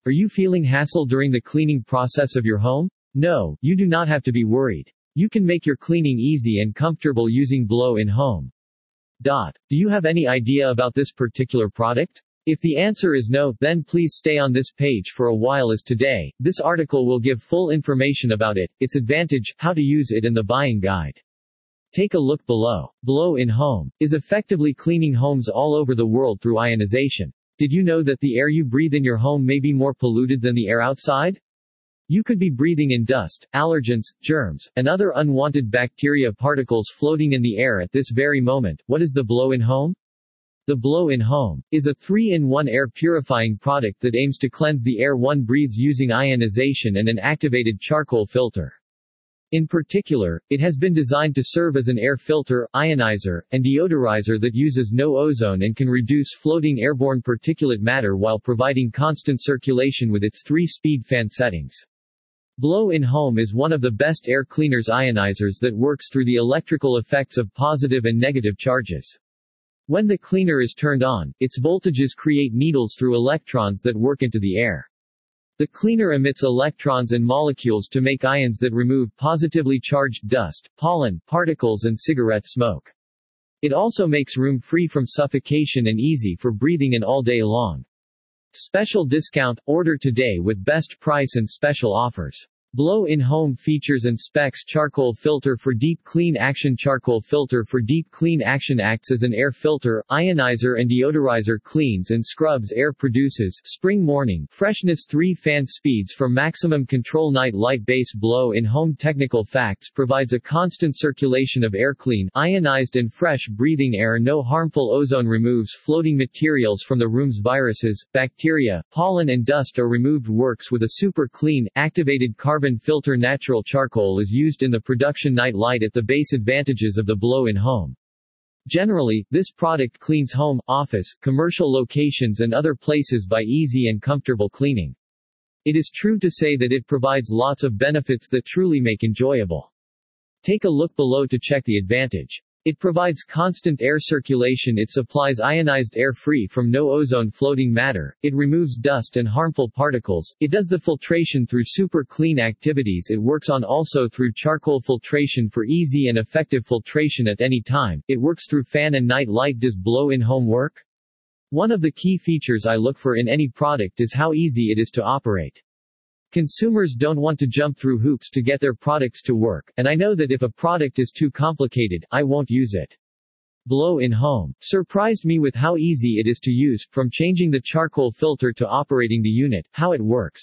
Are you feeling hassled during the cleaning process of your home? No, you do not have to be worried. You can make your cleaning easy and comfortable using Blow-in-Home. Do you have any idea about this particular product? If the answer is no, then please stay on this page for a while, as today, this article will give full information about it, its advantage, how to use it and the buying guide. Take a look below. Blow-in-Home is effectively cleaning homes all over the world through ionization. Did you know that the air you breathe in your home may be more polluted than the air outside? You could be breathing in dust, allergens, germs, and other unwanted bacteria particles floating in the air at this very moment. What is the Blow-in-Home? The Blow-in-Home is a 3-in-1 air purifying product that aims to cleanse the air one breathes using ionization and an activated charcoal filter. In particular, it has been designed to serve as an air filter, ionizer, and deodorizer that uses no ozone and can reduce floating airborne particulate matter while providing constant circulation with its 3-speed fan settings. Blow-in-Home is one of the best air cleaners ionizers that works through the electrical effects of positive and negative charges. When the cleaner is turned on, its voltages create needles through electrons that work into the air. The cleaner emits electrons and molecules to make ions that remove positively charged dust, pollen, particles and cigarette smoke. It also makes room free from suffocation and easy for breathing in all day long. Special discount, order today with best price and special offers. Blow-in-Home features and specs: charcoal filter for deep clean action. Charcoal filter for deep clean action acts as an air filter, ionizer and deodorizer, cleans and scrubs air, produces spring morning freshness, 3 fan speeds for maximum control, night light base. Blow-in-Home technical facts: provides a constant circulation of air, clean, ionized and fresh breathing air, no harmful ozone, removes floating materials from the room's viruses, bacteria, pollen and dust are removed, works with a super clean, activated carbon filter. Natural charcoal is used in the production night light at the base. Advantages of the Blow-in-Home. Generally, this product cleans home, office, commercial locations and other places by easy and comfortable cleaning. It is true to say that it provides lots of benefits that truly make enjoyable. Take a look below to check the advantage. It provides constant air circulation. It supplies ionized air free from no ozone floating matter. It removes dust and harmful particles. It does the filtration through super clean activities. It works on also through charcoal filtration for easy and effective filtration at any time. It works through fan and night light. Does Blow-in-Home work? One of the key features I look for in any product is how easy it is to operate. Consumers don't want to jump through hoops to get their products to work, and I know that if a product is too complicated, I won't use it. Blow-in-Home surprised me with how easy it is to use, from changing the charcoal filter to operating the unit, how it works.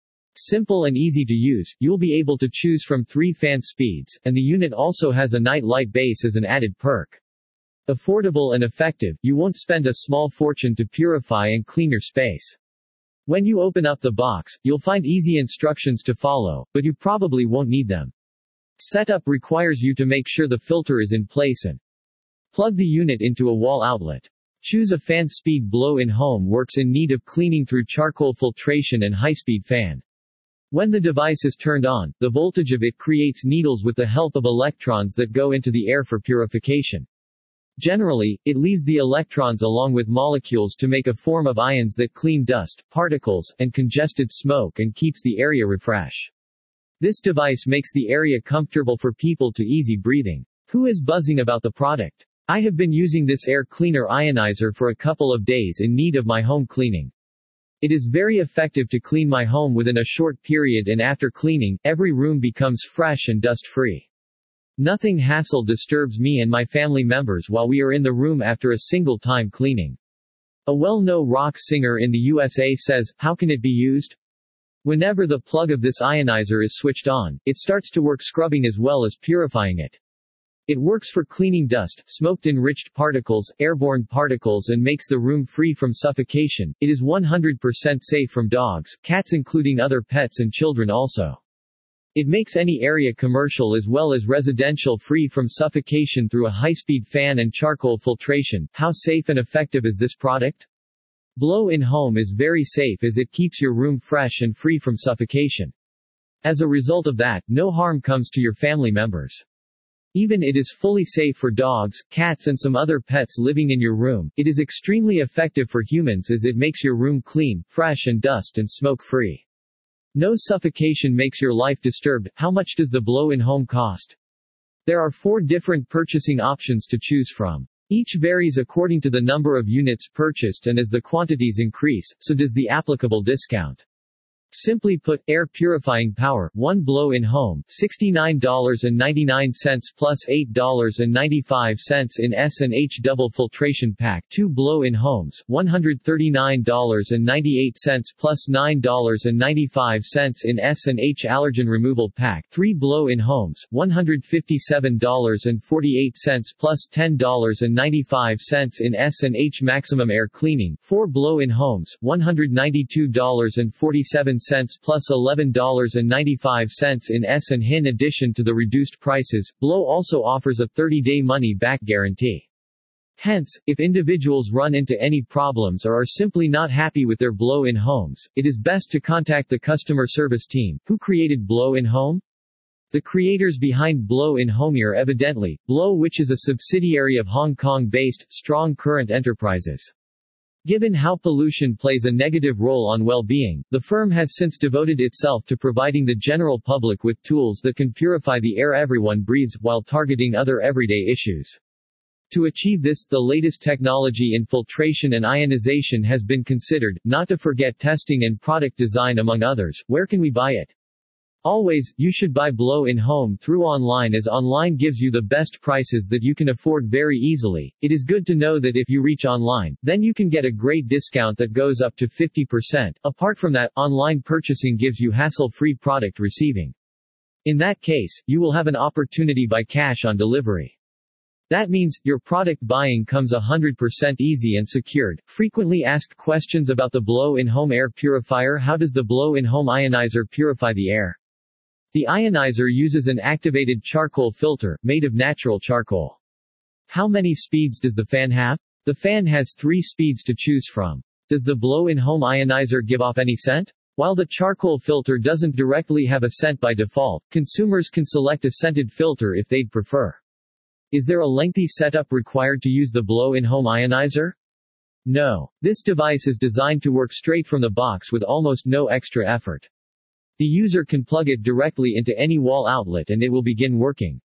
Simple and easy to use, you'll be able to choose from 3 fan speeds, and the unit also has a night light base as an added perk. Affordable and effective, you won't spend a small fortune to purify and clean your space. When you open up the box, you'll find easy instructions to follow, but you probably won't need them. Setup requires you to make sure the filter is in place and plug the unit into a wall outlet. Choose a fan speed. Blow-in-Home works in need of cleaning through charcoal filtration and high-speed fan. When the device is turned on, the voltage of it creates needles with the help of electrons that go into the air for purification. Generally, it leaves the electrons along with molecules to make a form of ions that clean dust, particles, and congested smoke and keeps the area refresh. This device makes the area comfortable for people to easy breathing. Who is buzzing about the product? I have been using this air cleaner ionizer for a couple of days in need of my home cleaning. It is very effective to clean my home within a short period, and after cleaning, every room becomes fresh and dust-free. Nothing hassle disturbs me and my family members while we are in the room after a single time cleaning. A well-known rock singer in the USA says, "How can it be used?" Whenever the plug of this ionizer is switched on, it starts to work scrubbing as well as purifying it. It works for cleaning dust, smoke-enriched particles, airborne particles and makes the room free from suffocation. It is 100% safe from dogs, cats including other pets and children also. It makes any area commercial as well as residential free from suffocation through a high-speed fan and charcoal filtration. How safe and effective is this product? Blow-in-Home is very safe as it keeps your room fresh and free from suffocation. As a result of that, no harm comes to your family members. Even it is fully safe for dogs, cats and some other pets living in your room. It is extremely effective for humans as it makes your room clean, fresh and dust and smoke-free. No suffocation makes your life disturbed. How much does the blow-in home cost? There are 4 different purchasing options to choose from. Each varies according to the number of units purchased, and as the quantities increase, so does the applicable discount. Simply put, air purifying power, 1 blow-in home, $69.99 plus $8.95 in S&H double filtration pack. 2 blow-in homes, $139.98 plus $9.95 in S&H allergen removal pack. 3 blow-in homes, $157.48 plus $10.95 in S&H maximum air cleaning. 4 blow-in homes, $192.47 plus $11.95 in S&H. In addition to the reduced prices, Blow also offers a 30-day money-back guarantee. Hence, if individuals run into any problems or are simply not happy with their blow-in homes, it is best to contact the customer service team. Who created Blow-in Home? The creators behind Blow-in Home are evidently Blow, which is a subsidiary of Hong Kong-based Strong Current Enterprises. Given how pollution plays a negative role on well-being, the firm has since devoted itself to providing the general public with tools that can purify the air everyone breathes, while targeting other everyday issues. To achieve this, the latest technology in filtration and ionization has been considered, not to forget testing and product design among others. Where can we buy it? Always, you should buy Blow-in Home through online, as online gives you the best prices that you can afford very easily. It is good to know that if you reach online, then you can get a great discount that goes up to 50%. Apart from that, online purchasing gives you hassle-free product receiving. In that case, you will have an opportunity by cash on delivery. That means, your product buying comes 100% easy and secured. Frequently asked questions about the Blow-in Home air purifier. How does the Blow-in Home ionizer purify the air? The ionizer uses an activated charcoal filter, made of natural charcoal. How many speeds does the fan have? The fan has 3 speeds to choose from. Does the Blow-in Home ionizer give off any scent? While the charcoal filter doesn't directly have a scent by default, consumers can select a scented filter if they'd prefer. Is there a lengthy setup required to use the Blow-in Home ionizer? No. This device is designed to work straight from the box with almost no extra effort. The user can plug it directly into any wall outlet and it will begin working.